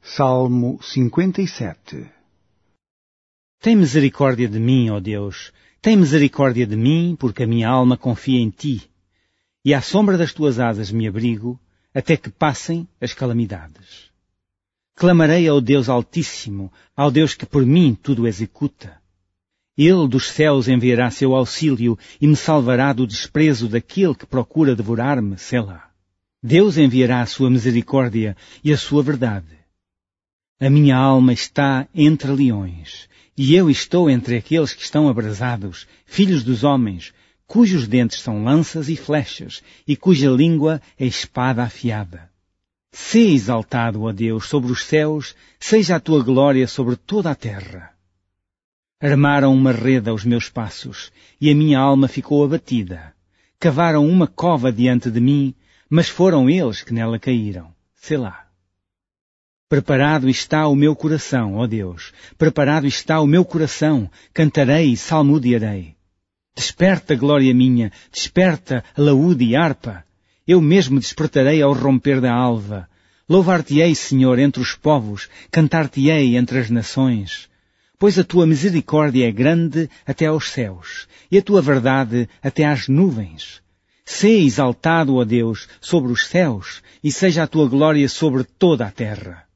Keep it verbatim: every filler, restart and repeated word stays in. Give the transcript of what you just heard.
Salmo cinquenta e sete. Tem misericórdia de mim, ó Deus, tem misericórdia de mim, porque a minha alma confia em Ti, e à sombra das Tuas asas me abrigo, até que passem as calamidades. Clamarei ao Deus Altíssimo, ao Deus que por mim tudo executa. Ele dos céus enviará seu auxílio e me salvará do desprezo daquele que procura devorar-me, Selá. Deus enviará a sua misericórdia e a sua verdade. A minha alma está entre leões, e eu estou entre aqueles que estão abrasados, filhos dos homens, cujos dentes são lanças e flechas, e cuja língua é espada afiada. Sê exaltado, ó Deus, sobre os céus, seja a tua glória sobre toda a terra. Armaram uma rede aos meus passos, e a minha alma ficou abatida. Cavaram uma cova diante de mim, mas foram eles que nela caíram. Selá. Preparado está o meu coração, ó Deus, preparado está o meu coração, cantarei e salmodiarei. Desperta, glória minha, desperta, laúde e harpa. Eu mesmo despertarei ao romper da alva. Louvar-te-ei, Senhor, entre os povos, cantar-te-ei entre as nações. Pois a tua misericórdia é grande até aos céus, e a tua verdade até às nuvens. Sê exaltado, ó Deus, sobre os céus, e seja a tua glória sobre toda a terra.